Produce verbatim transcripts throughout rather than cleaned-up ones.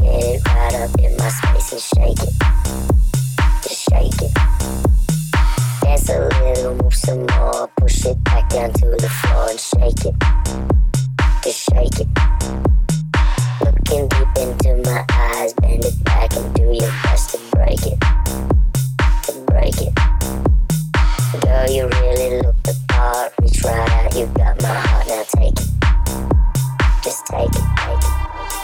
Get right up in my space and shake it. Just shake it. Dance a little, move some more. Push it back down to the floor and shake it. Just shake it. Looking deep into my eyes, bend it back and do your best to break it. To break it. Girl, you really look the part. Reach right out, you got my heart, now take it. Just take it, take it.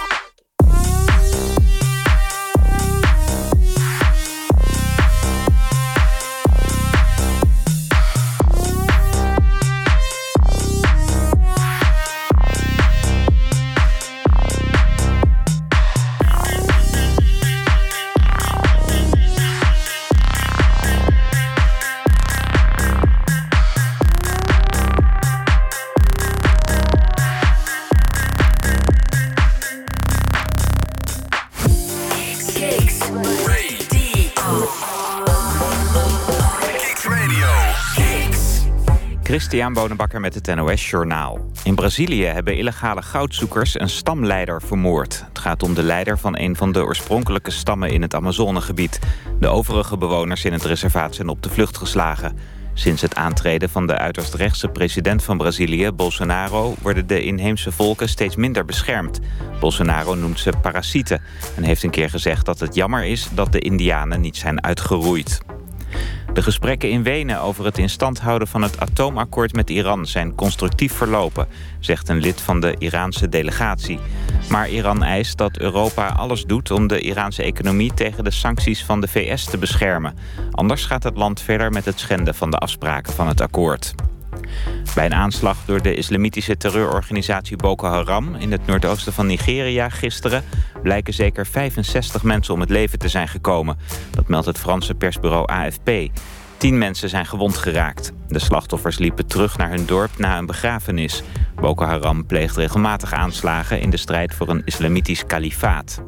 Christian Bonenbakker met het N O S Journaal. In Brazilië hebben illegale goudzoekers een stamleider vermoord. Het gaat om de leider van een van de oorspronkelijke stammen in het Amazonegebied. De overige bewoners in het reservaat zijn op de vlucht geslagen. Sinds het aantreden van de uiterst rechtse president van Brazilië, Bolsonaro, worden de inheemse volken steeds minder beschermd. Bolsonaro noemt ze parasieten en heeft een keer gezegd dat het jammer is dat de Indianen niet zijn uitgeroeid. De gesprekken in Wenen over het in stand houden van het atoomakkoord met Iran zijn constructief verlopen, zegt een lid van de Iraanse delegatie. Maar Iran eist dat Europa alles doet om de Iraanse economie tegen de sancties van de V S te beschermen. Anders gaat het land verder met het schenden van de afspraken van het akkoord. Bij een aanslag door de islamitische terreurorganisatie Boko Haram in het noordoosten van Nigeria gisteren blijken zeker vijfenzestig mensen om het leven te zijn gekomen. Dat meldt het Franse persbureau A F P. Tien mensen zijn gewond geraakt. De slachtoffers liepen terug naar hun dorp na een begrafenis. Boko Haram pleegt regelmatig aanslagen in de strijd voor een islamitisch kalifaat.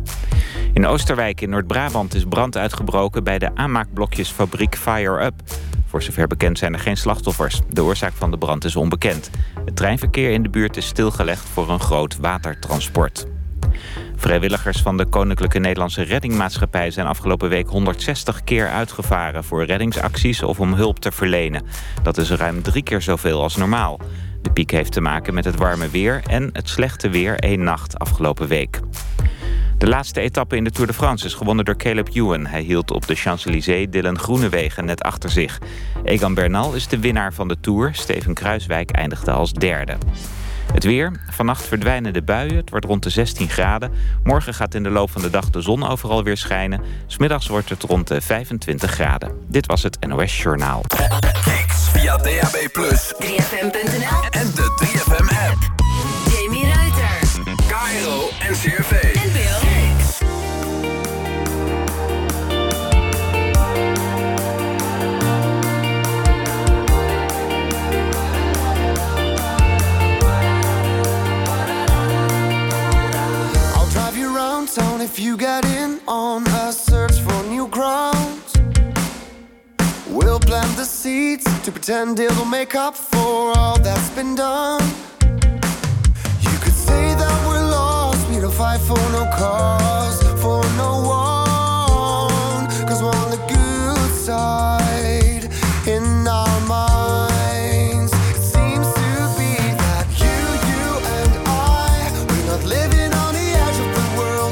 In Oosterwijk in Noord-Brabant is brand uitgebroken bij de aanmaakblokjesfabriek Fire Up. Voor zover bekend zijn er geen slachtoffers. De oorzaak van de brand is onbekend. Het treinverkeer in de buurt is stilgelegd voor een groot watertransport. Vrijwilligers van de Koninklijke Nederlandse Reddingmaatschappij zijn afgelopen week honderdzestig keer uitgevaren voor reddingsacties of om hulp te verlenen. Dat is ruim drie keer zoveel als normaal. De piek heeft te maken met het warme weer en het slechte weer één nacht afgelopen week. De laatste etappe in de Tour de France is gewonnen door Caleb Ewan. Hij hield op de Champs-Élysées Dylan Groenewegen net achter zich. Egan Bernal is de winnaar van de Tour. Steven Kruiswijk eindigde als derde. Het weer. Vannacht verdwijnen de buien. Het wordt rond de zestien graden. Morgen gaat in de loop van de dag de zon overal weer schijnen. 'S Middags wordt het rond de vijfentwintig graden. Dit was het N O S Journaal. Kicks via D A B plus, drie F M punt N L en de drie F M app. Jamie Ruiter, Cairo en C R V. en Bill. Town if you get in on a search for new ground. We'll plant the seeds to pretend it'll make up for all that's been done. You could say that we're lost, we don't fight for no cause, for no one, 'cause we're on the good side in our minds. It seems to be that you, you and I, we're not living on the edge of the world.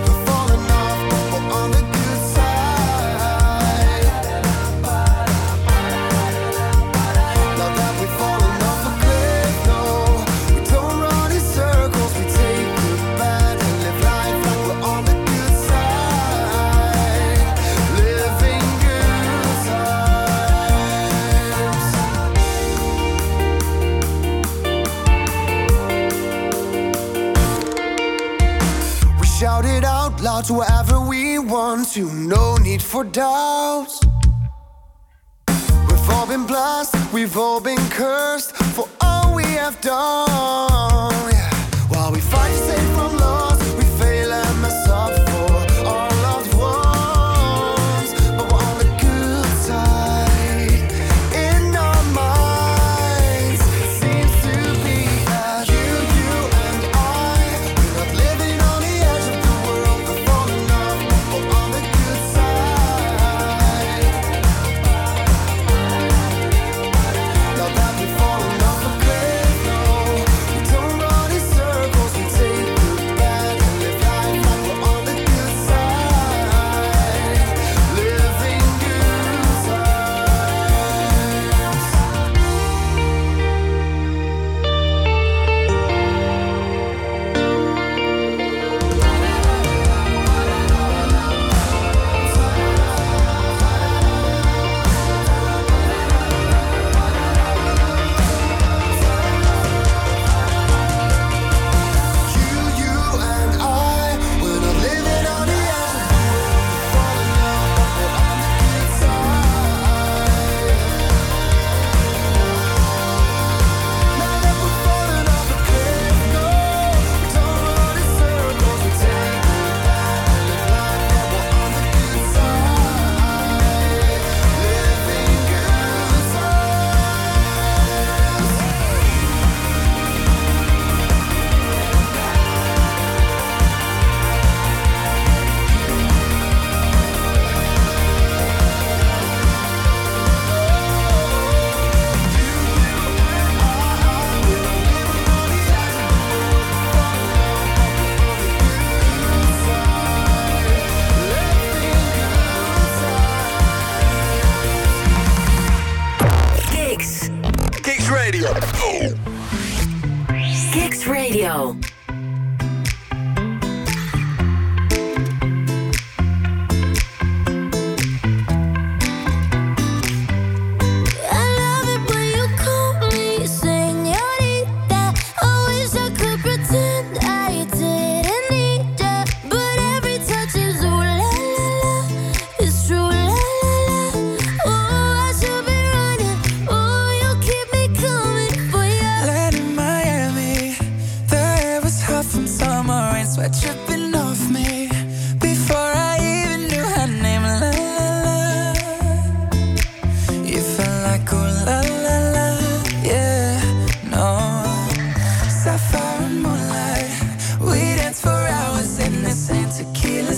Shout it out loud to wherever we want to. No need for doubts. We've all been blessed, we've all been cursed for all we have done. Yeah. While we fight to save from loss, we fail and mess up for our loved ones. But we're on the good side in our minds. It seems to be that you, you and I, we're not living on the edge of the world. We're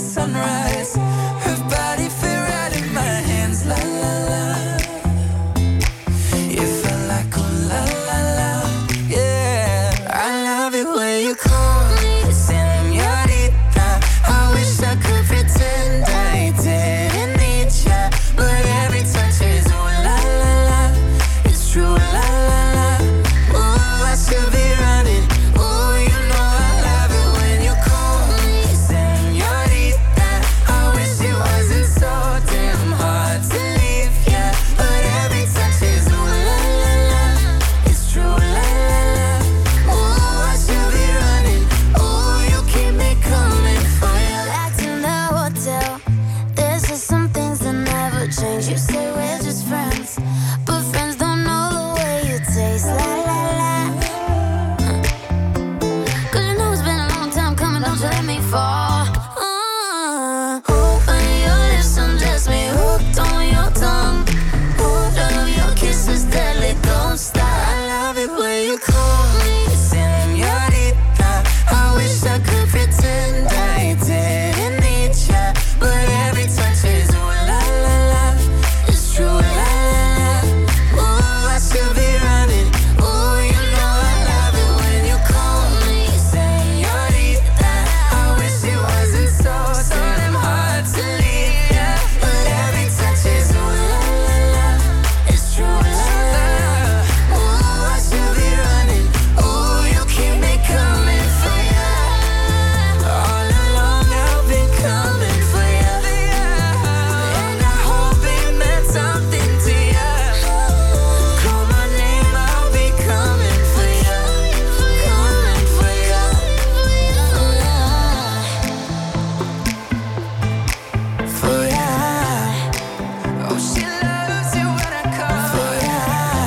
sunrise. Her body fit right in my hands, la la la. It felt like oh la la la, yeah. I love it when you call me señorita. I wish I could pretend I didn't need ya, but every touch is oh la la la. It's true, la la la. Ooh, I should be running. Ooh, you know I love it when you call me señorita. I wish it wasn't so damn hard to leave ya, but every touch is ooh la la la. It's true, la la la. Ooh, I should be running. Ooh, you keep me coming for ya. Back in the hotel, there's just some things that never change. You say we're just friends, but friends don't know the way you taste. La la la. Cause you know it's been a long time coming, don't you let me fall. Uh, on your lips, undress me, hooked on your tongue. Hooked on your kisses, deadly, don't stop. I love it when you call me señorita. I wish I could pretend I didn't need ya, but every touch is ooh la la la. It's true, la la la. Ooh, I should be running. Ooh, you know I love it when you call me señorita. I wish it wasn't so so damn hard to leave ya, but every touch is ooh la la la. It's true, la la la. Ooh, I should be running. Ooh, you keep me coming for ya. All along I've been coming for ya, and I hope it meant something to ya. Call my name, I'll be coming for ya, coming for ya. For ya. Oh, she loves you when I call for ya.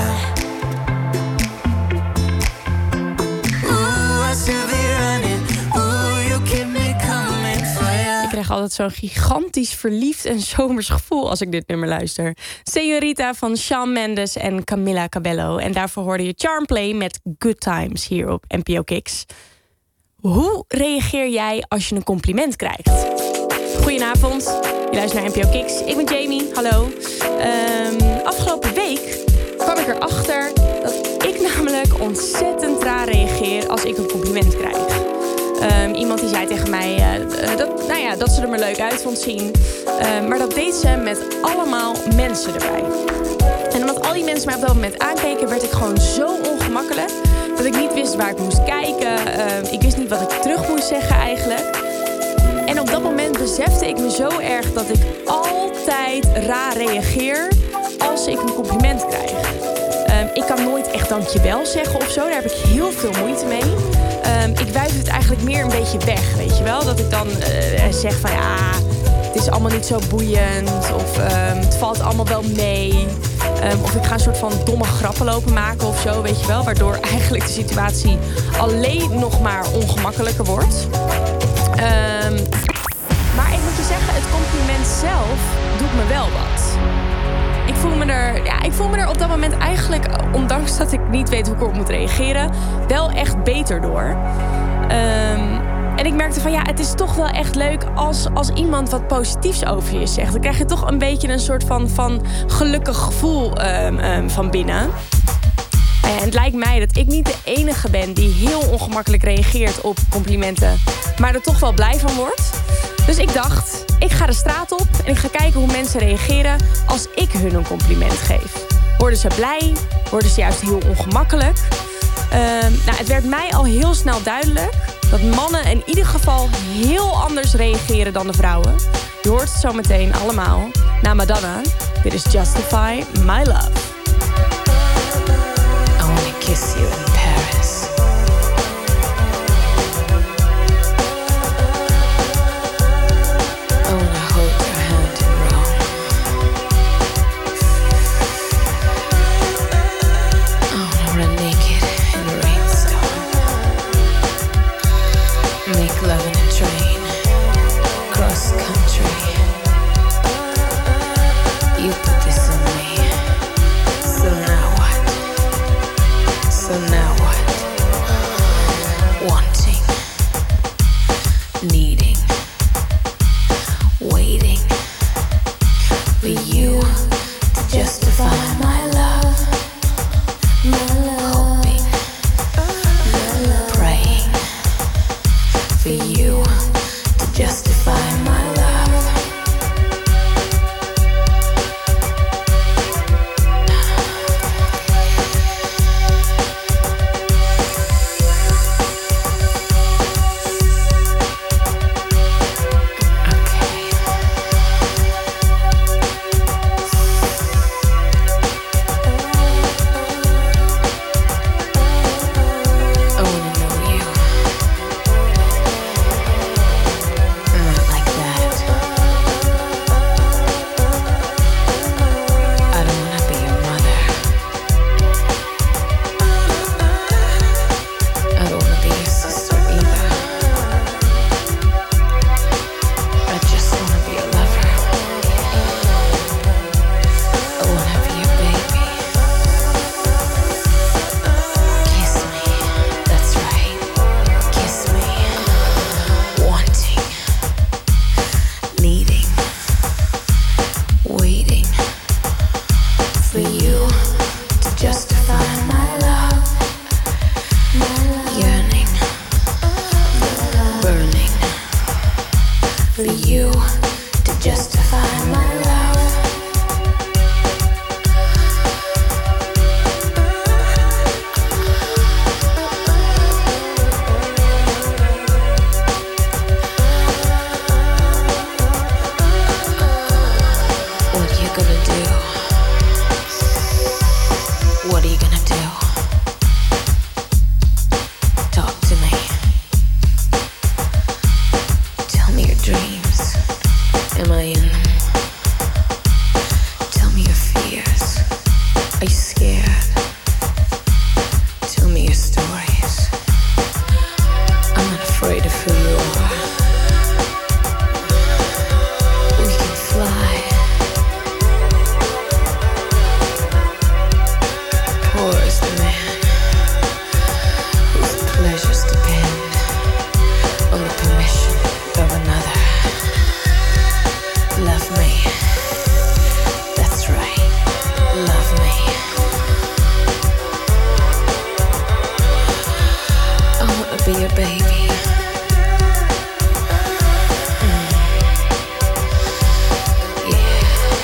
Ooh, I should be running. Ooh, you keep me coming for ya. Ik krijg altijd zo'n gigantisch verliefd en zomers gevoel als ik dit nummer luister. Señorita van Shawn Mendes en Camila Cabello. En daarvoor hoorde je Charmplay met Good Times hier op N P O Kicks. Hoe reageer jij als je een compliment krijgt? Goedenavond, je luistert naar N P O Kicks. Ik ben Jamie, hallo. Ehm, afgelopen week kwam ik erachter dat ik namelijk ontzettend raar reageer als ik een compliment krijg. Um, iemand die zei tegen mij uh, dat, nou ja, dat ze er maar leuk uit vond zien. Uh, maar dat deed ze met allemaal mensen erbij. En omdat al die mensen mij op dat moment aankeken, werd ik gewoon zo ongemakkelijk dat ik niet wist waar ik moest kijken. Uh, ik wist niet wat ik terug moest zeggen eigenlijk. En op dat moment besefte ik me zo erg dat ik altijd raar reageer als ik een compliment krijg. Um, ik kan nooit echt dankjewel zeggen of zo. Daar heb ik heel veel moeite mee. Um, ik wuif het eigenlijk meer een beetje weg, weet je wel. Dat ik dan uh, zeg van ja, het is allemaal niet zo boeiend. Of um, het valt allemaal wel mee. Um, of ik ga een soort van domme grappen lopen maken of zo, weet je wel. Waardoor eigenlijk de situatie alleen nog maar ongemakkelijker wordt. Um, maar ik moet je zeggen, het compliment zelf doet me wel wat. Ik voel me er, ja, ik voel me er op dat moment eigenlijk, ondanks dat ik niet weet hoe ik erop moet reageren, wel echt beter door. Um, en ik merkte van ja, het is toch wel echt leuk als, als iemand wat positiefs over je zegt. Dan krijg je toch een beetje een soort van, van gelukkig gevoel um, um, van binnen. En het lijkt mij dat ik niet de enige ben die heel ongemakkelijk reageert op complimenten, maar er toch wel blij van wordt. Dus ik dacht, ik ga de straat op en ik ga kijken hoe mensen reageren als ik hun een compliment geef. Worden ze blij? Worden ze juist heel ongemakkelijk? Uh, nou, het werd mij al heel snel duidelijk dat mannen in ieder geval heel anders reageren dan de vrouwen. Je hoort het zo meteen allemaal. Na Madonna, dit is Justify My Love. I wanna kiss you in Paris. I wanna hold your hand in Rome. I wanna run naked in a rainstorm. Make love in a train, cross country. You put this on me. So now what? So now for you to justify my love. What you gonna do? What are you gonna do? Talk to me. Tell me your dreams. Am I in them? Tell me your fears. Are you scared? Tell me your stories. I'm not afraid of who you are. We can fly. Poor is the man whose pleasures depend on the permission of another. Love me. That's right. Love me. I wanna be your baby. Mm. Yeah.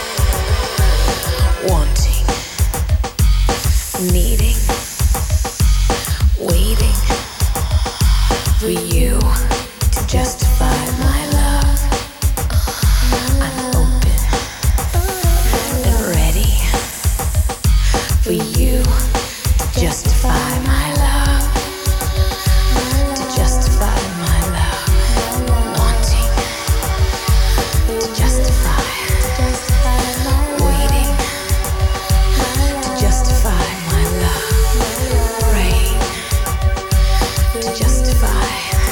Wanting. Needing. Waiting. For you to justify my love. I'm open and ready for you to justify my love. To justify my love. Wanting to justify. Waiting to justify my love. Praying to justify.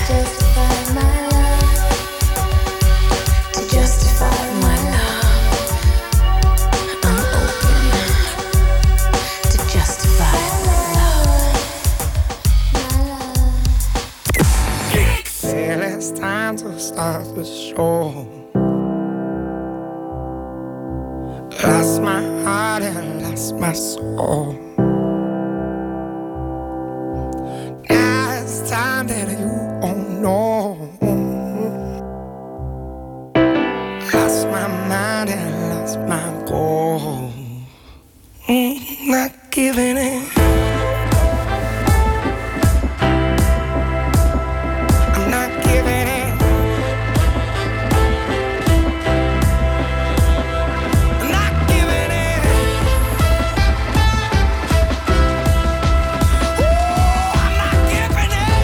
To justify my love. I'm open to justify my love. Well, it's time to start the show. Lost my heart and lost my soul. Now it's time that you won't know. Lost my mind and lost my goal. Mm, not giving in. I'm not giving in. I'm not giving in. Ooh, I'm not giving in.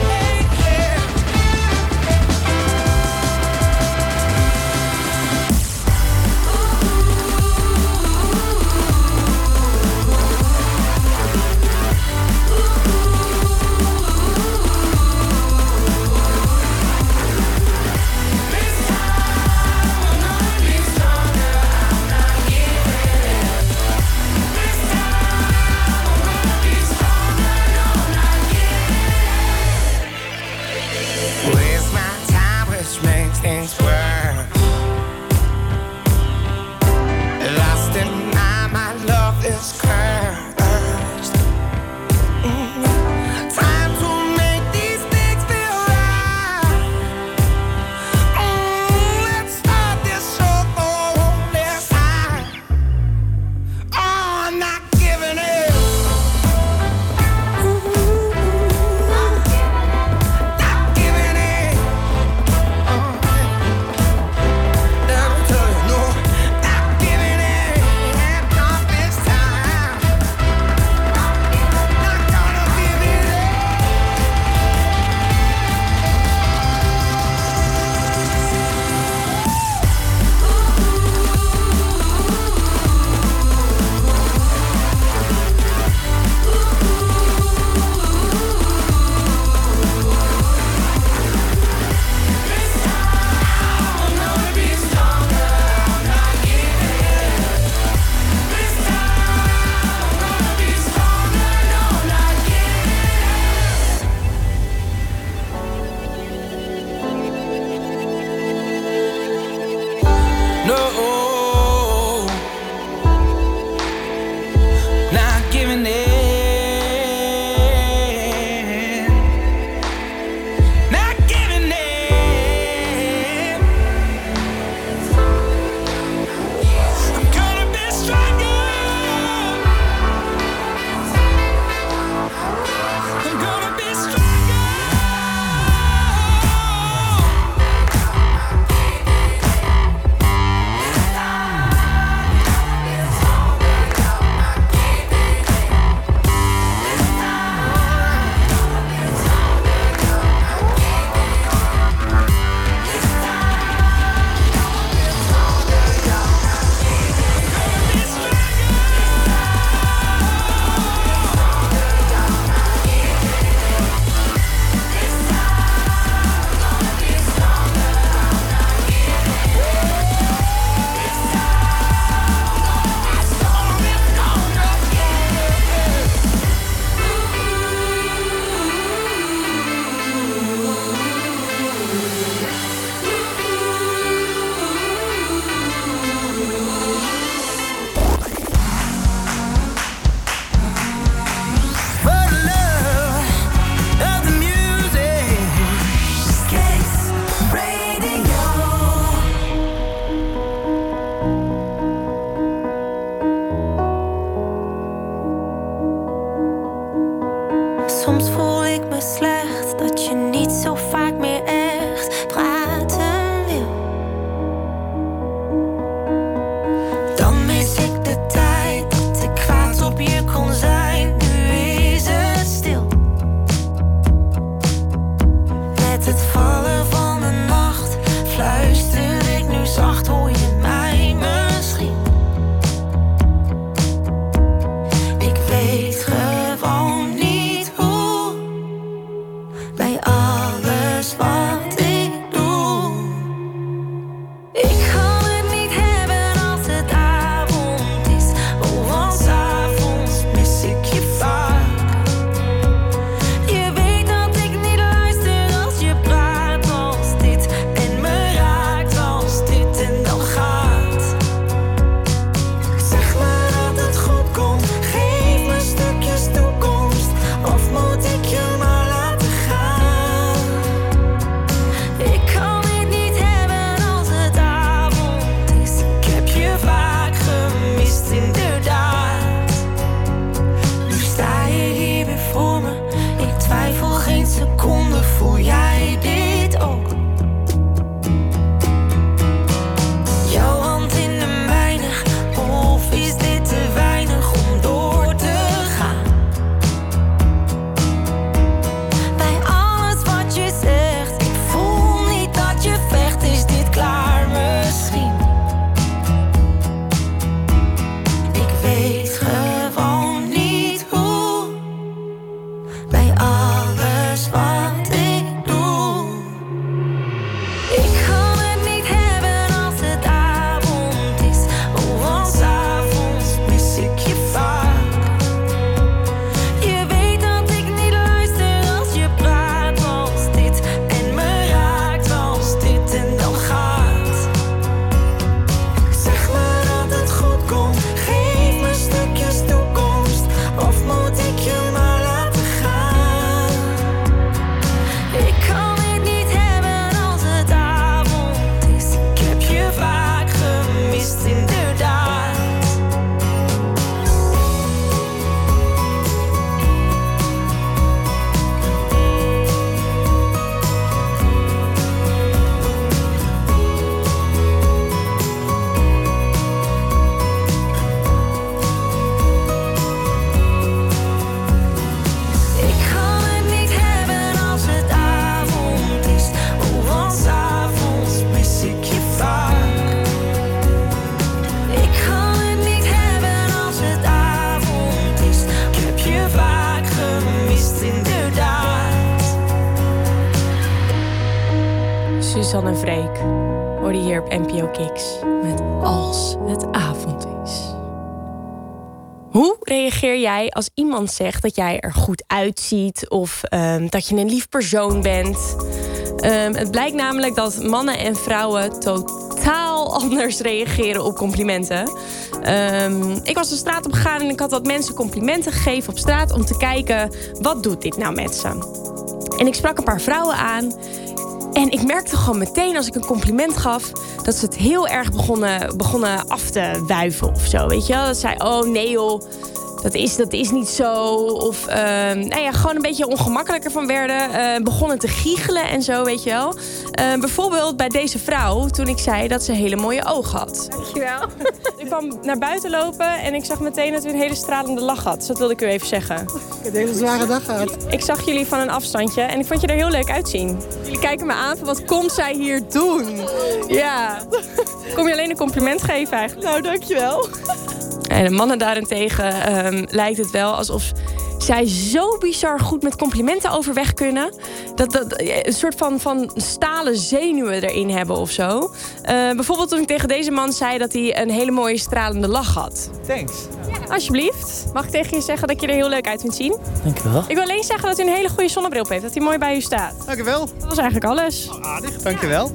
zacht hoor je mij misschien. Ik weet gewoon niet hoe. Bij alles wat ik doe. Ik kan het niet hebben als het avond is. Oh, want 's avonds mis ik je vaak. Je weet dat ik niet luister als je praat als dit. En me raakt als dit en dan gaat. Zeg maar dat het goed komt. Geef me stukjes toekomst. Of moet ik je maar laten gaan? Ik kan het niet hebben als het avond is. Ik heb je vaak gemist, inderdaad. Nu sta je hier weer voor me. Ik twijfel geen seconde, voel jij dit ook? Jouw hand in de mijne, of is dit te weinig om door te gaan? Bij alles wat je zegt, ik voel niet dat je vecht. Is dit klaar misschien? Ik weet gewoon niet hoe. Bij alles wat ik doe. Ik kan het niet hebben als het avond is. Oh, want 's avonds mis ik je vaak. Je weet dat ik niet luister als je praat als dit. En me raakt als dit en dan gaat. Zeg maar dat het goed komt. Geef me stukjes toekomst. Of moet ik je maar laten gaan? Ik kan het niet hebben als het avond is. Ik heb je vaak gemist, inderdaad. Ik kan het niet hebben als het avond is. Oh, want 's avonds mis ik je vaak. Ik kan het niet hebben als het avond is. Ik heb je vaak gemist, inderdaad. Suzanne Freek hoorde hier op N P O Kiks met Als het avond is. Hoe reageer jij als iemand zegt dat jij er goed uitziet of ehm, dat je een lief persoon bent? Ehm, het blijkt namelijk dat mannen en vrouwen totaal anders reageren op complimenten. Ehm, ik was de straat op gegaan en ik had wat mensen complimenten gegeven op straat om te kijken, wat doet dit nou met ze? En ik sprak een paar vrouwen aan. En ik merkte gewoon meteen als ik een compliment gaf, dat ze het heel erg begonnen, begonnen af te wuiven of zo. Weet je wel? Dat zei, oh nee joh, dat is, dat is niet zo. Of uh, nou ja, gewoon een beetje ongemakkelijker van werden. Uh, begonnen te giechelen en zo, weet je wel. Uh, bijvoorbeeld bij deze vrouw, toen ik zei dat ze hele mooie ogen had. Dankjewel. Ik kwam naar buiten lopen en ik zag meteen dat u een hele stralende lach had. Dus dat wilde ik u even zeggen. Ik heb een hele zware dag gehad. Ik zag jullie van een afstandje en ik vond je er heel leuk uitzien. Jullie kijken me aan van, wat komt zij hier doen? Ja. Kom je alleen een compliment geven eigenlijk? Nou, dankjewel. En de mannen daarentegen um, lijkt het wel alsof zij zo bizar goed met complimenten overweg kunnen. Dat, dat een soort van, van stalen zenuwen erin hebben of zo. Uh, bijvoorbeeld toen ik tegen deze man zei dat hij een hele mooie stralende lach had. Thanks. Ja, alsjeblieft. Mag ik tegen je zeggen dat je er heel leuk uit kunt zien? Dankjewel. Ik wil alleen zeggen dat u een hele goede zonnebril op heeft. Dat hij mooi bij u staat. Dankjewel. Dat was eigenlijk alles. Oh, aardig, dankjewel.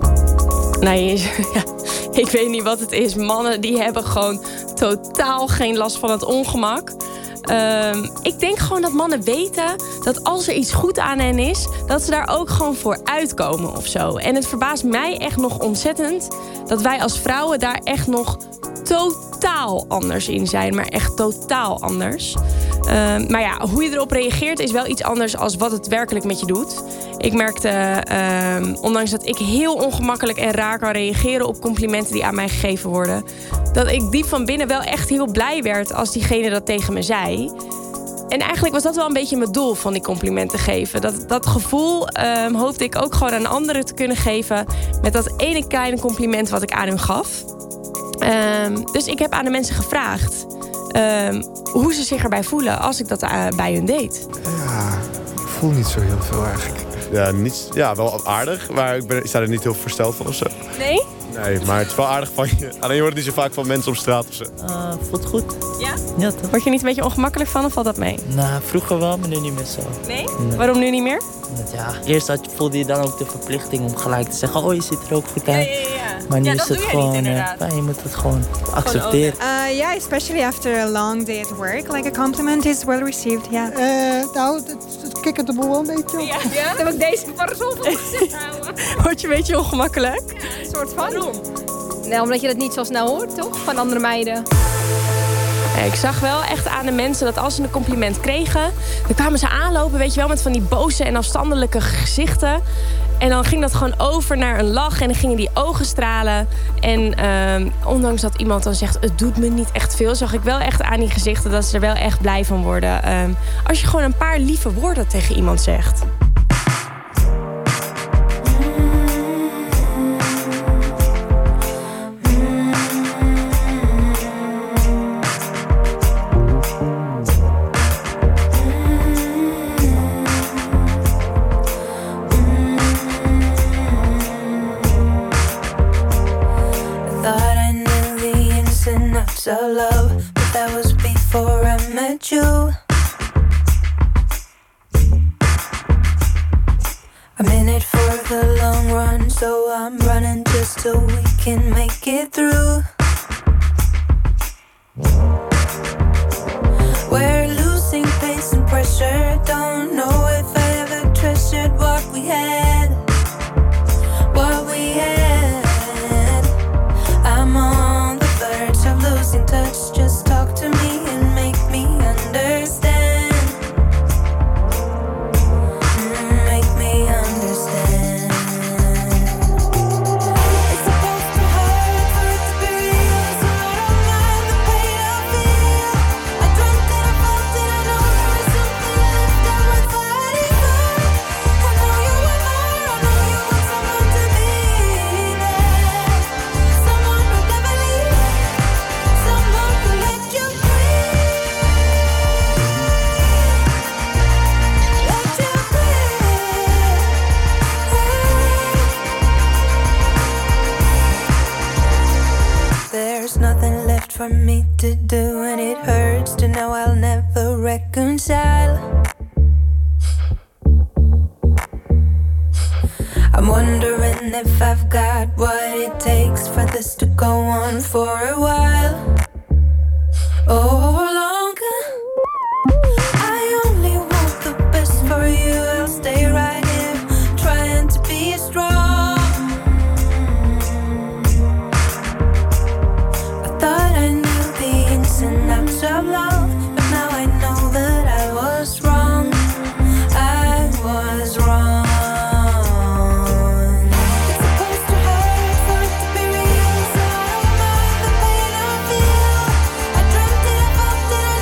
Nee, ja, ik weet niet wat het is. Mannen die hebben gewoon totaal geen last van het ongemak. Um, ik denk gewoon dat mannen weten dat als er iets goed aan hen is, dat ze daar ook gewoon voor uitkomen of zo. En het verbaast mij echt nog ontzettend dat wij als vrouwen daar echt nog totaal anders in zijn. Maar echt totaal anders. Uh, maar ja, hoe je erop reageert is wel iets anders als wat het werkelijk met je doet. Ik merkte, uh, ondanks dat ik heel ongemakkelijk en raar kan reageren op complimenten die aan mij gegeven worden, dat ik diep van binnen wel echt heel blij werd als diegene dat tegen me zei. en eigenlijk was dat wel een beetje mijn doel van die complimenten geven. Dat, dat gevoel um, hoopte ik ook gewoon aan anderen te kunnen geven... met dat ene kleine compliment wat ik aan hun gaf. Um, dus ik heb aan de mensen gevraagd... Um, hoe ze zich erbij voelen als ik dat uh, bij hun deed. Ja, ik voel niet zo heel veel eigenlijk. Ja, niet, ja wel aardig, maar ik, ben, ik sta er niet heel versteld van of zo. Nee? Nee, maar het is wel aardig van je. Alleen je hoort het niet zo vaak van mensen op straat of zo. Uh, voelt goed. Ja? Ja, toch? Word je niet een beetje ongemakkelijk van of valt dat mee? Nou, vroeger wel, maar nu niet meer zo. Nee? nee. Waarom nu niet meer? Ja, eerst had je, voelde je dan ook de verplichting om gelijk te zeggen... oh, je ziet er ook goed uit. Ja, ja, ja. Maar nu ja, is het gewoon... Niet, uh, ja, je moet het gewoon accepteren. Uh, yeah, especially after a long day at work. Like a compliment is well received, ja. Yeah. Uh, nou, het kikkert de boel wel een beetje op. Ja, ja? Dan heb ik deze parasol voor gezet houden. Word je een beetje ongemakkelijk? Ja, een soort van. Waarom? Nou, omdat je dat niet zo snel hoort, toch? Van andere meiden. Ja, ik zag wel echt aan de mensen dat als ze een compliment kregen... dan kwamen ze aanlopen, weet je wel, met van die boze en afstandelijke gezichten. En dan ging dat gewoon over naar een lach en dan gingen die ogen stralen. En um, ondanks dat iemand dan zegt, het doet me niet echt veel... zag ik wel echt aan die gezichten dat ze er wel echt blij van worden. Um, als je gewoon een paar lieve woorden tegen iemand zegt... of love, but that was before I met you. I'm in it for the long run, so I'm running just so we can make it through. We're losing pace and pressure, don't know if I ever treasured what we had, what we had. I'm on the verge of losing touch, just talk to me and make me understand. Mm, make me understand. It's supposed to hurt for it to be real, so I don't mind the pain I feel. I dreamt it, I felt it, I know there was something left that was fighting for. I know you want more, I know you want someone to be there, someone who never leaves, someone who let you breathe, let you breathe. There's nothing left for me to do, and it hurts to know I'll never reconcile. I'm wondering if I've got what it takes for this to go on for a while, or longer. I only want the best for you, I'll stay right here, trying to be strong. I thought I knew the ins and outs of love, but now I know that I was wrong. I was wrong. It's supposed to hurt for it to be real, so I don't mind the pain I feel. I dreamt it, I felt it, I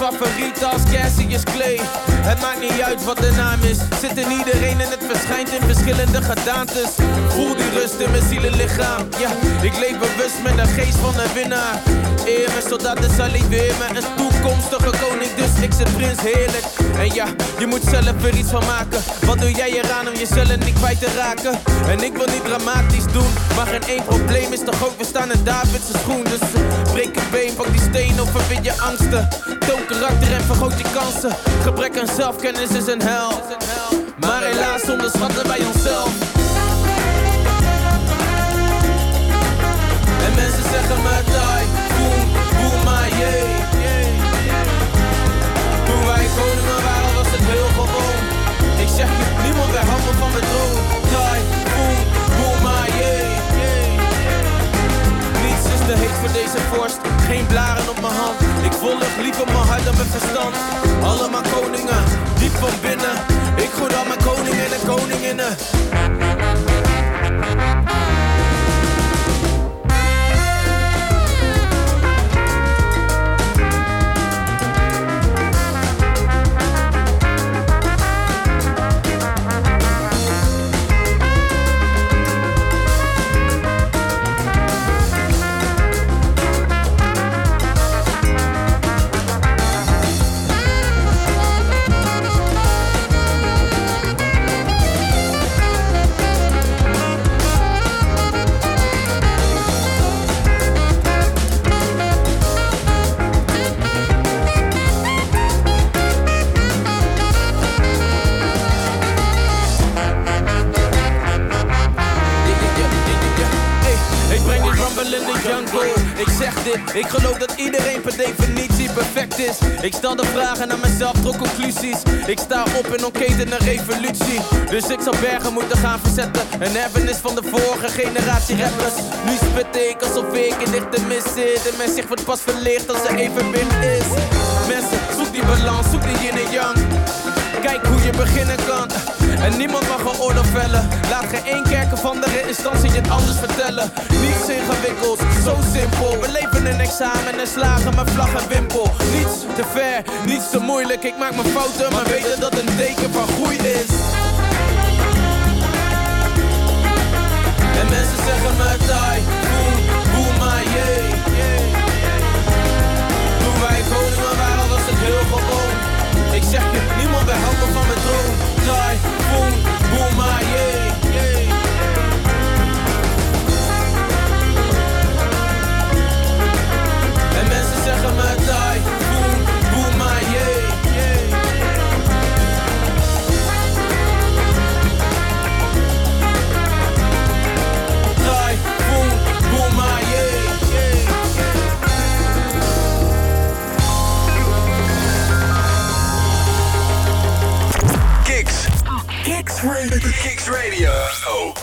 favoriet als Cassius Clay. Het maakt niet uit wat de naam is. Zit in iedereen en het verschijnt in verschillende gedaantes. Voel die rust in mijn ziel en lichaam. Ja, ik leef bewust met de geest van een winnaar. Eer mijn soldaten saliveer me een toekomstige koning. Dus ik zit prins heerlijk. En ja, je moet zelf er iets van maken. Wat doe jij eraan om jezelf niet kwijt te raken? En ik wil niet dramatisch doen, maar geen één probleem is toch ook. We staan in David's schoen. Dus breek een been, pak die steen of verwin je angsten. Toon karakter en vergroot je kansen. Gebrek aan zelfkennis is een hel. Maar helaas onderschatten wij onszelf. En mensen zeggen me die, boom, boom, maar jee. Toen wij koningen waren was het heel gewoon. Ik zeg je, niemand weerhoudt me van mijn droom. Die, boom, boom, maar jee. Niets is te heet voor deze vorst, geen blaren op mijn hand. Ik volg liever mijn hart dan mijn verstand. Allemaal koningen, diep van binnen. Ik groet al mijn koningen en koninginnen. Ik geloof dat iedereen per definitie perfect is. Ik stel de vragen aan mezelf, trok conclusies. Ik sta op en ontketen een revolutie. Dus ik zal bergen moeten gaan verzetten. Een erfenis van de vorige generatie rappers. Nu spit ik alsof ik in dichte mis zit. En mijn zicht wordt pas verlicht als er evenwicht is. Mensen, zoek die balans, zoek die yin en yang. Kijk hoe je beginnen kan. En niemand mag een oordeel vellen. Laat geen één kerk of andere instantie het anders vertellen. Niets ingewikkeld, zo simpel. We leven een examen en slagen met vlag en wimpel. Niets te ver, niets te moeilijk. Ik maak mijn fouten, maar weet dat een teken van groei is. En mensen zeggen me die, boom, boom, maar jee. Toen wij koningen waren was het heel gewoon. Ik zeg je, niemand weerhoudt me van mijn droom. Die, boom, boom, maar jee. En mensen zeggen me die, boom, boom, maar jee. Die, boom, boom, maar jee. Kicks Radio. Kicks Radio. Oh.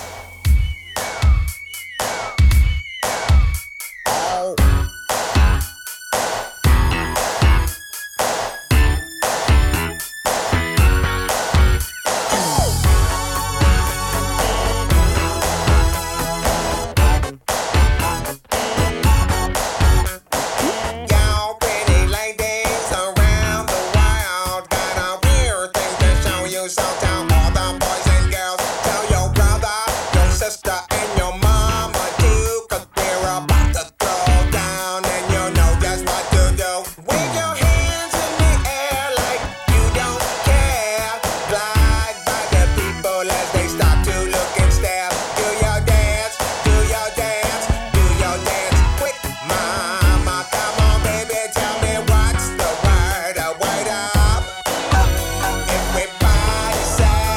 Everybody say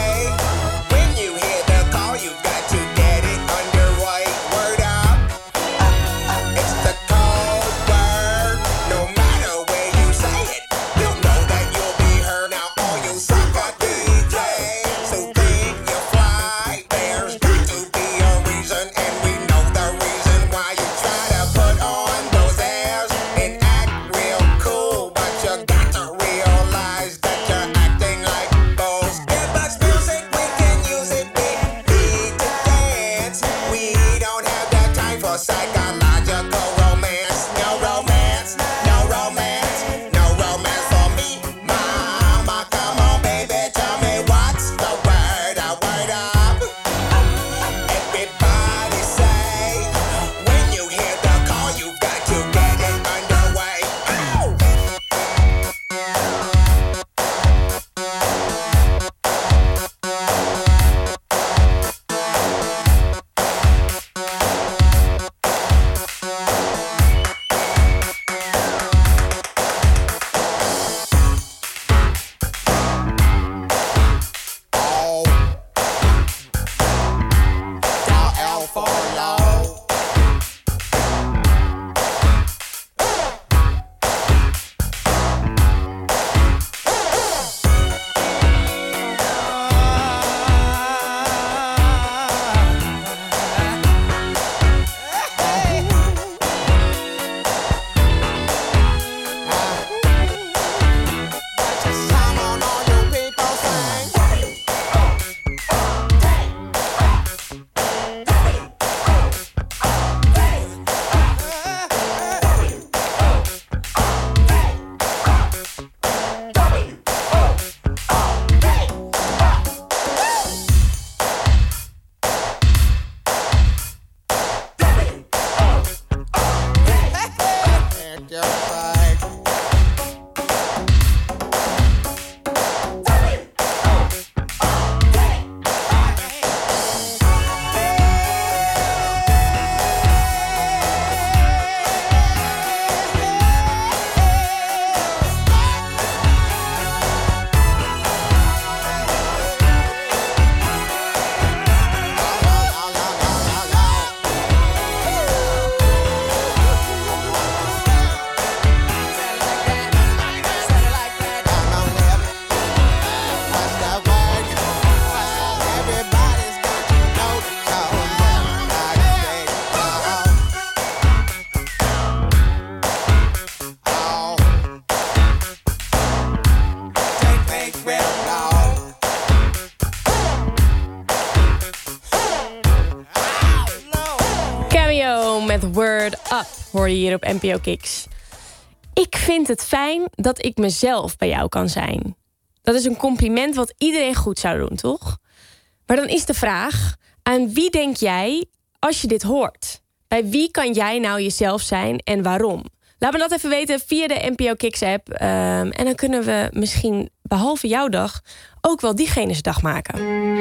The Word Up hoor je hier op N P O Kicks. Ik vind het fijn dat ik mezelf bij jou kan zijn. Dat is een compliment wat iedereen goed zou doen, toch? Maar dan is de vraag, aan wie denk jij als je dit hoort? Bij wie kan jij nou jezelf zijn en waarom? Laat me dat even weten via de N P O Kicks app. Um, en dan kunnen we misschien, behalve jouw dag, ook wel diegene's dag maken.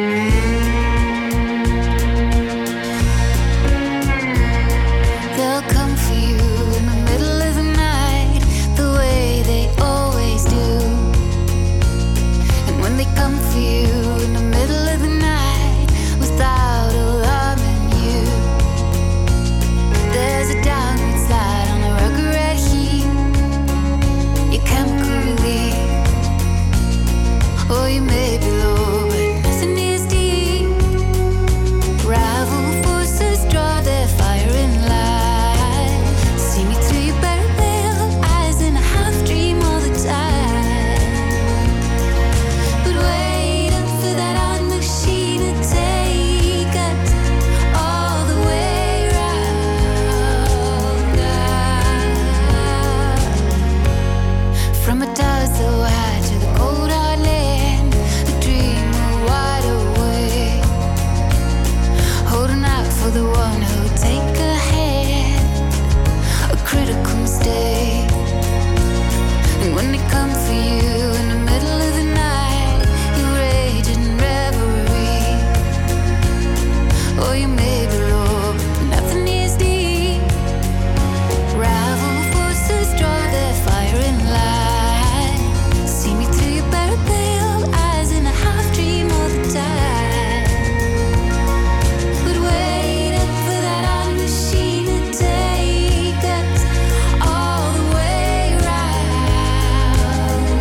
They'll come for you in the middle of the night, the way they always do. And when they come for you in the middle of the night, without alarming you, there's a downward slide on a rugged red heat, your chemical relief. Oh, you may be low, but nothing is deep. Rival forces draw their fire in light. See me through your bare veil, eyes in a half dream all the time. But wait up for that odd machine to take us all the way round. From a dust so high to the cold hard land, a dream of wide awake, holding out for the one who'll take a hand, a critical mistake. And when they come for you in the middle of the night, you rage in reverie. Oh, you may be low, but nothing is deep. Rival forces draw their fire in light. See me through your bare veil, eyes in a half dream all the time. But wait up for that odd machine to take us all the way round.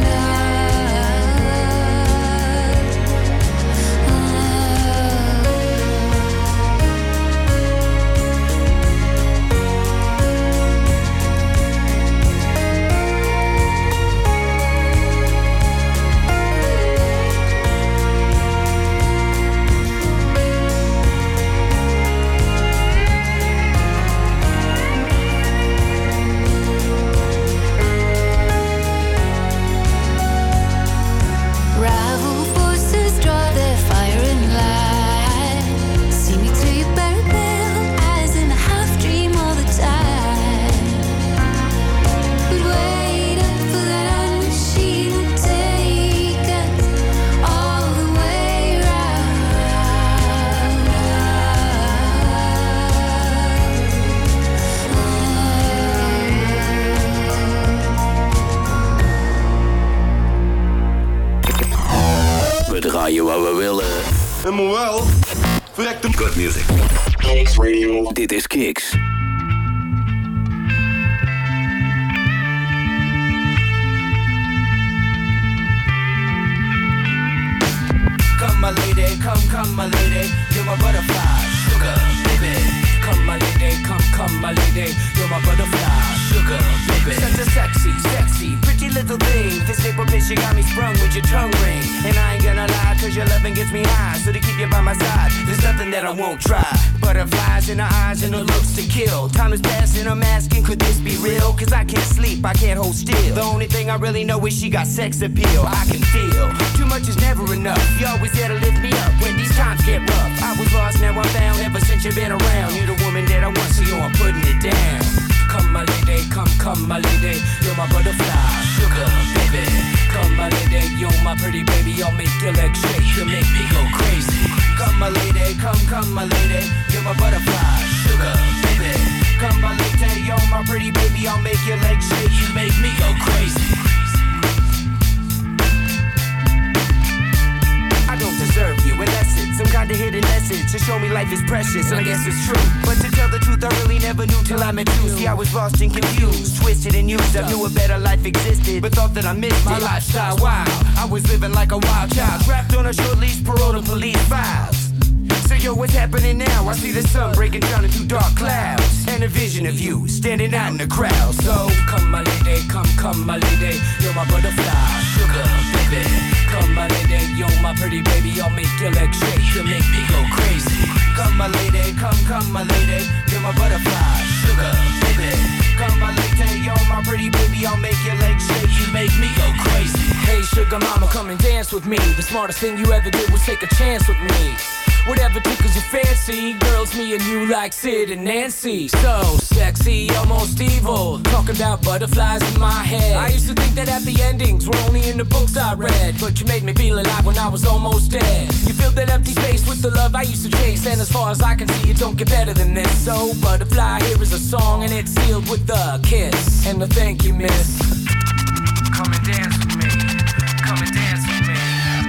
Rival forces draw their fire in light. See me through your bare veil, eyes in a half dream all the time. But wait up for that odd machine to take us all the way round. We draaien wat we willen. Helemaal wel. Verrekt hem. Good music. Kicks Radio. Dit is Kicks. Come my lady, come, come my lady, you're my butterfly, sugar, baby. Come my lady, come, come my lady, you're my butterfly, sugar, baby. Such a sexy, sexy, pretty little thing. This April bitch, you got me sprung with your tongue ring. And I ain't gonna lie, cause your loving gets me high. So to keep you by my side, there's nothing that I won't try. Butterflies in her eyes and her looks to kill. Time is passing, I'm asking, could this be real? Cause I can't sleep, I can't hold still. The only thing I really know is she got sex appeal. I can feel, too much is never enough. You always there to lift me up when these times get rough. I was lost, now I'm found, ever since you've been around. You're the woman that I want, so yo, I'm putting it down. Come my lady, come, come my lady, you're my butterfly, sugar, baby. Come my lady, you're my pretty baby, I'll make your legs shake, you make me go crazy. Come my lady, come, come my lady, you're my butterfly, sugar, baby. Come my lady, you're my pretty baby, I'll make your legs shake, you make me go crazy. I don't deserve you, unless it's some kind of hidden message to show me life is precious, and I guess it's true. But to tell the truth, I really never knew till I met you. See, I was lost and confused, twisted and used. I knew a better life existed, but thought that I missed my lifestyle. Wow, I was living like a wild child, trapped on a short leash, parole to police files. So yo, what's happening now? I see the sun breaking down into dark clouds, and a vision of you standing out in the crowd. So come my lady, come, come my lady, you're my butterfly, sugar, baby. Come my lady, yo, my pretty baby, I'll make your legs shake, you make me go crazy. Come my lady, come, come my lady, you're my butterfly, sugar, baby. Come my lady, yo, my pretty baby, I'll make your legs shake, you make me go crazy. Hey sugar mama, come and dance with me. The smartest thing you ever did was take a chance with me. Whatever tickles your fancy, girls, me and you like Sid and Nancy. So sexy, almost evil, talking about butterflies in my head. I used to think that happy endings were only in the books I read, but you made me feel alive when I was almost dead. You filled that empty space with the love I used to chase, and as far as I can see, it don't get better than this. So butterfly, here is a song, and it's sealed with a kiss and a thank you, miss. Come and dance with me, come and dance with me.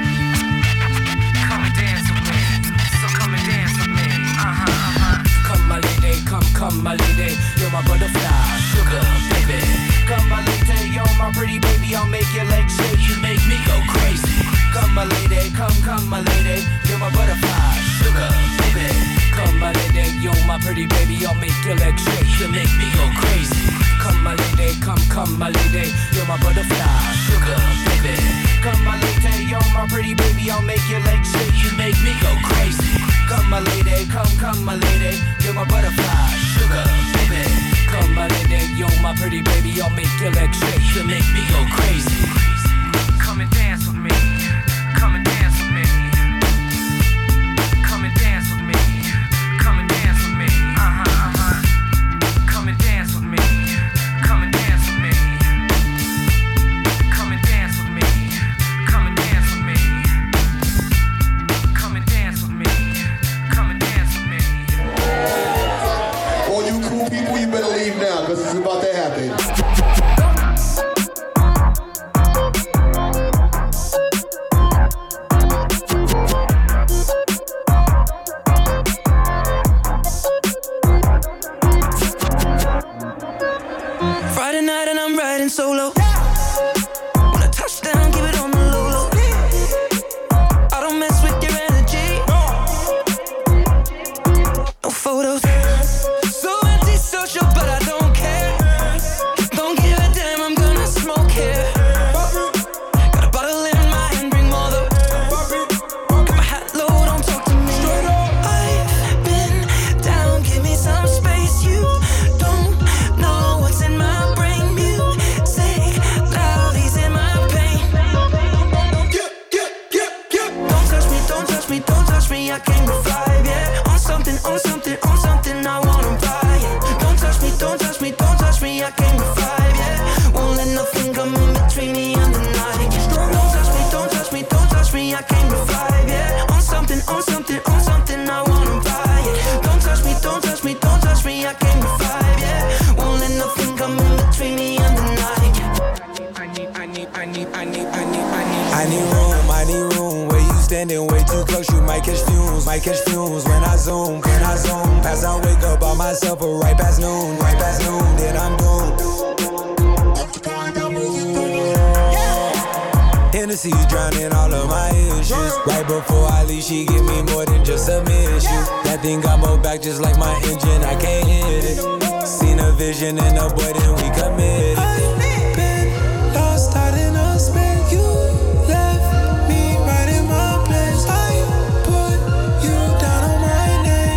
Come, come, my lady, you're my butterfly, sugar, baby. Come, my lady, you're my pretty baby, I'll make your legs shake, you make me go crazy. Come, my lady, come, come, my lady, you're my butterfly, sugar, baby. Come, my lady, you're my pretty baby, I'll make your legs shake, you make me go crazy. Come, my lady, come, come, my lady, you're my butterfly, sugar, baby. Come, my lady, you're my pretty baby, I'll make your legs shake, you make me go crazy. Come, my lady, come, come, my lady, you're my butterfly, sugar, baby. Come, my lady, you're my pretty baby, I'll make your legs shake, you make me go crazy. Come and dance with me, come and dance with me. Come and dance with me, come and dance with me. Uh-huh, uh-huh. Come and dance with me, come and dance with me. Come and dance with me, come and dance with me. Come and dance with me. All you cool people, you better leave now, because it's about to happen. Friday night and I'm riding solo. When I touch down, keep it on the low low. I don't mess with your energy. No photos. So antisocial, but I don't care. Don't give a damn, I'm gonna smoke here. Got a bottle in my hand, bring more though. Got my hat low, don't talk to me. I've been down, give me some space. You don't know what's in my brain. Music loud, he's in my pain. Don't touch me, don't touch me, don't touch me, I came to vibe, yeah. On something, on something, on something, I wanna buy it. Don't touch me, don't touch me, don't touch me, I came to vibe, yeah. Won't let nothing come in between me and the night. Don't touch me, don't touch me, don't touch me, I came to vibe, yeah. On something, on something, on something, I wanna buy it. Don't touch me, don't touch me, don't touch me, I came to vibe, yeah. Won't let nothing come in between me and the night. I need, I need, I need, I need, I need, I need. I need room, I need room. Where you standing way too close, you might catch fumes, might catch fumes. When I zoom, when I zoom, as I wake up by myself, or right past noon, right past noon, then I'm doomed. Hennessy drowning all of my issues. Right before I leave, she give me more than just submission. That thing got more back just like my engine, I can't hit it. Seen a vision in a boy, then we committed. I've been lost out in a spin, you left me right in my place. I put you down on my name.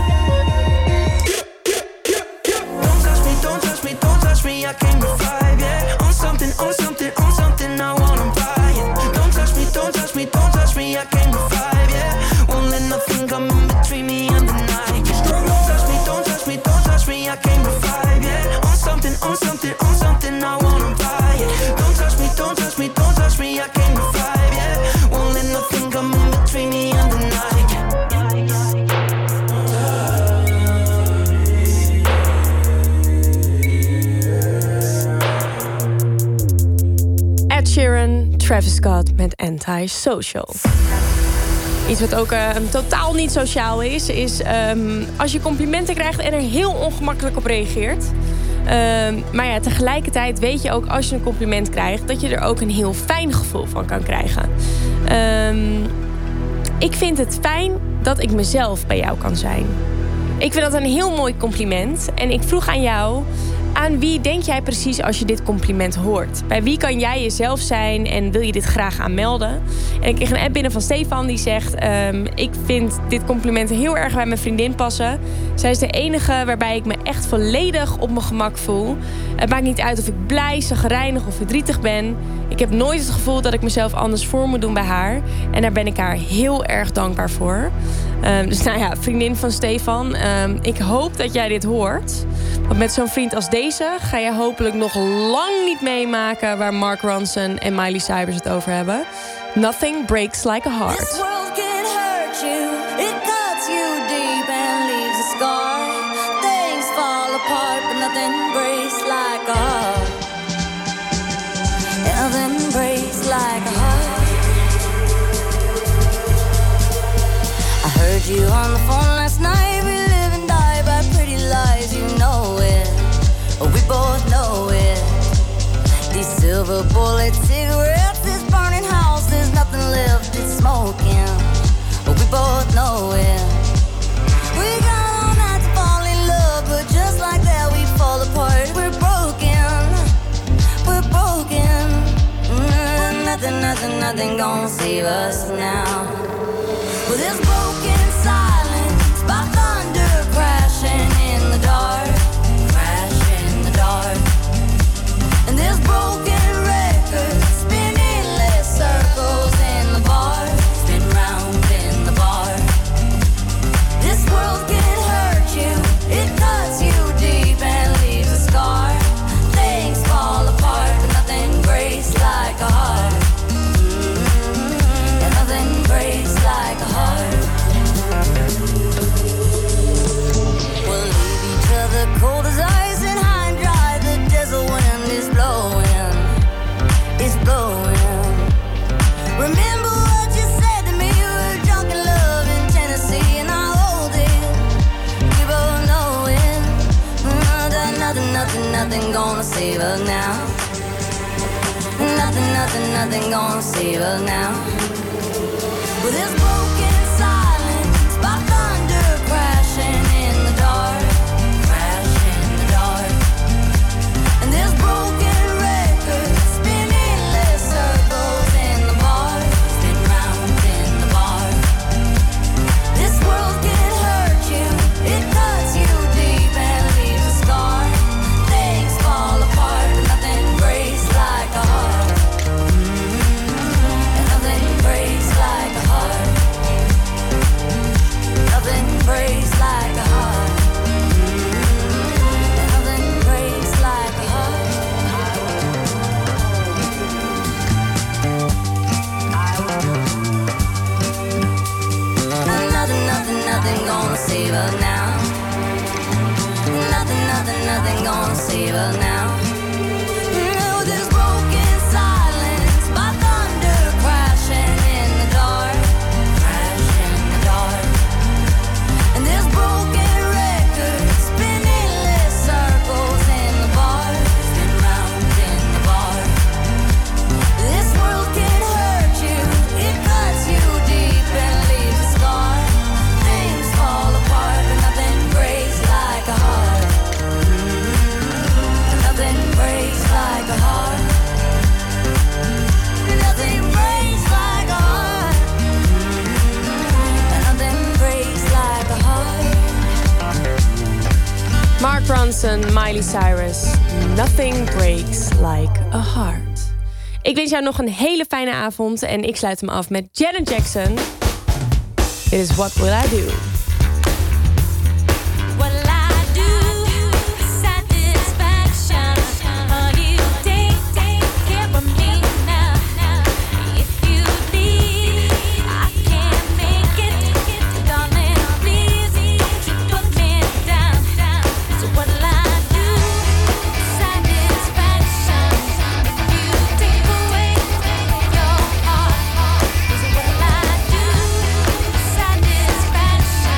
Don't touch me, don't touch me, don't touch me, I came to vibe, yeah. On something, on something, on something, I wanna buy it. Don't touch me, don't touch me, don't touch me, I came to vibe, yeah. Won't let nothing come in between me and the night. Don't touch me, don't touch me, don't touch me, I came to vibe, yeah. On something, on something, on something, I wanna buy it. Don't touch me, don't touch me, don't touch me, I came to vibe, yeah. Won't let nothing come in between me and the night. Ed Sheeran, Travis Scott met Anti-Social. Iets wat ook uh, totaal niet sociaal is, is um, als je complimenten krijgt en er heel ongemakkelijk op reageert. Um, maar ja, tegelijkertijd weet je ook als je een compliment krijgt dat je er ook een heel fijn gevoel van kan krijgen. Um, ik vind het fijn dat ik mezelf bij jou kan zijn. Ik vind dat een heel mooi compliment. En ik vroeg aan jou, Aan wie denk jij precies als je dit compliment hoort? Bij wie kan jij jezelf zijn en wil je dit graag aanmelden? En ik kreeg een app binnen van Stefan die zegt... Um, ik vind dit compliment heel erg bij mijn vriendin passen. Zij is de enige waarbij ik me echt volledig op mijn gemak voel. Het maakt niet uit of ik blij, chagrijnig of verdrietig ben. Ik heb nooit het gevoel dat ik mezelf anders voor moet doen bij haar. En daar ben ik haar heel erg dankbaar voor. Um, dus nou ja, vriendin van Stefan, um, ik hoop dat jij dit hoort. Want met zo'n vriend als deze ga je hopelijk nog lang niet meemaken waar Mark Ronson en Miley Cyrus het over hebben. Nothing breaks like a heart. This world can hurt you, it cuts you deep and leaves a scar. Things fall apart, but nothing breaks like a heart. Nothing breaks like a heart. I heard you on the phone last night. We live and die by pretty lies, you know it. We both know it. These silver bullet cigarettes, this burning house, there's nothing left, it's smoking. We both know it. We got all night to fall in love, but just like that we fall apart. We're broken, we're broken. Mm, nothing, nothing, nothing gonna save us now. Well, this broken silence by thunder crashing in the dark, crash in the dark. And this broken record spin endless circles in the bar, spin round in the bar. This world can hurt you, it cuts you deep and leaves a scar. Things fall apart, but nothing breaks like a heart. Mm-hmm. And nothing breaks like a heart. We'll leave each other cold as ice and high and dry. The desert wind is blowing, it's blowing. Remember what you said to me? You were drunk in love in Tennessee, and I hold it. We both know it. Mm, that nothing, nothing, nothing gonna save us now. Nothing, nothing, nothing gonna save us now. With this broken silence by thunder crashing in the dark, crash in the dark. And this broken record spin endless circles in the bar, spin round in the bar. This world can hurt you, it cuts you deep and leaves a scar. Things fall apart, but nothing breaks like a heart. Mm-hmm. And nothing breaks like a heart. Nothing breaks like a heart. Mm-hmm. And nothing breaks like a heart. Nothing, nothing, nothing gonna save us now. Nothing, nothing, nothing gonna save us now. No, this broken silence by thunder crashing in the dark, crash in the dark. And this broken record spin endless circles in the bar, spin round in the bar. This world can hurt you, it cuts you deep and leaves a scar. Things fall apart, but nothing breaks like a heart. Mm-hmm. Nothing breaks like a heart. Nothing breaks like a heart. Mm-hmm. Nothing breaks like a heart. Mark Ronson, Miley Cyrus. Nothing breaks like a heart. Ik wens jou nog een hele fijne avond en ik sluit hem af met Janet Jackson. Dit is What Will I Do? Satisfaction.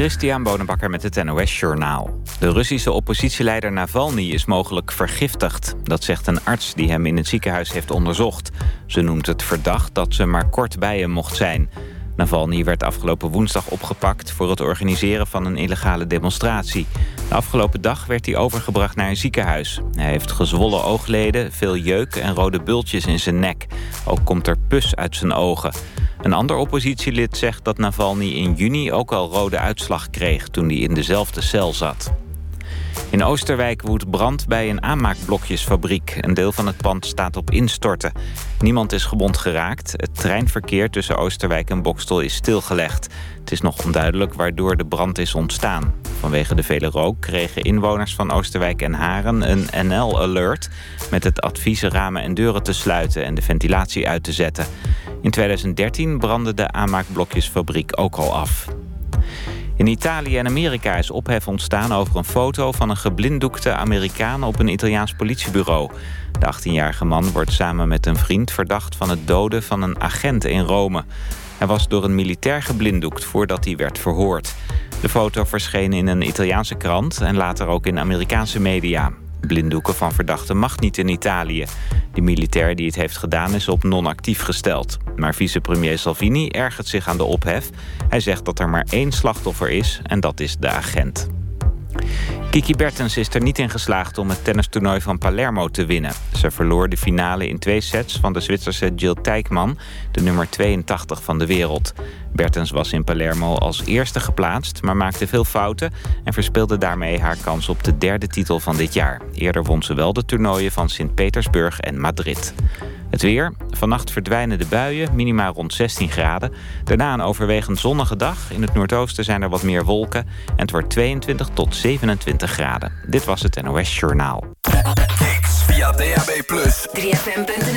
Christian Bonenbakker met het N O S Journaal. De Russische oppositieleider Navalny is mogelijk vergiftigd. Dat zegt een arts die hem in het ziekenhuis heeft onderzocht. Ze noemt het verdacht dat ze maar kort bij hem mocht zijn. Navalny werd afgelopen woensdag opgepakt voor het organiseren van een illegale demonstratie. De afgelopen dag werd hij overgebracht naar een ziekenhuis. Hij heeft gezwollen oogleden, veel jeuk en rode bultjes in zijn nek. Ook komt er pus uit zijn ogen. Een ander oppositielid zegt dat Navalny in juni ook al rode uitslag kreeg toen hij in dezelfde cel zat. In Oosterwijk woedt brand bij een aanmaakblokjesfabriek. Een deel van het pand staat op instorten. Niemand is gewond geraakt. Het treinverkeer tussen Oosterwijk en Boxtel is stilgelegd. Het is nog onduidelijk waardoor de brand is ontstaan. Vanwege de vele rook kregen inwoners van Oosterwijk en Haren een N L-alert... met het advies ramen en deuren te sluiten en de ventilatie uit te zetten. In tweeduizend dertien brandde de aanmaakblokjesfabriek ook al af. In Italië en Amerika is ophef ontstaan over een foto van een geblinddoekte Amerikaan op een Italiaans politiebureau. De achttienjarige man wordt samen met een vriend verdacht van het doden van een agent in Rome. Hij was door een militair geblinddoekt voordat hij werd verhoord. De foto verscheen in een Italiaanse krant en later ook in Amerikaanse media. Blinddoeken van verdachten mag niet in Italië. De militair die het heeft gedaan is op non-actief gesteld. Maar vicepremier Salvini ergert zich aan de ophef. Hij zegt dat er maar één slachtoffer is en dat is de agent. Kiki Bertens is er niet in geslaagd om het tennistoernooi van Palermo te winnen. Ze verloor de finale in twee sets van de Zwitserse Jill Teichmann, de nummer tweeëntachtig van de wereld. Bertens was in Palermo als eerste geplaatst, maar maakte veel fouten en verspeelde daarmee haar kans op de derde titel van dit jaar. Eerder won ze wel de toernooien van Sint-Petersburg en Madrid. Het weer. Vannacht verdwijnen de buien, minima rond zestien graden. Daarna een overwegend zonnige dag. In het noordoosten zijn er wat meer wolken. En het wordt tweeëntwintig tot zevenentwintig graden. Dit was het N O S Journaal. Kicks via D A B plus. drie F M punt N L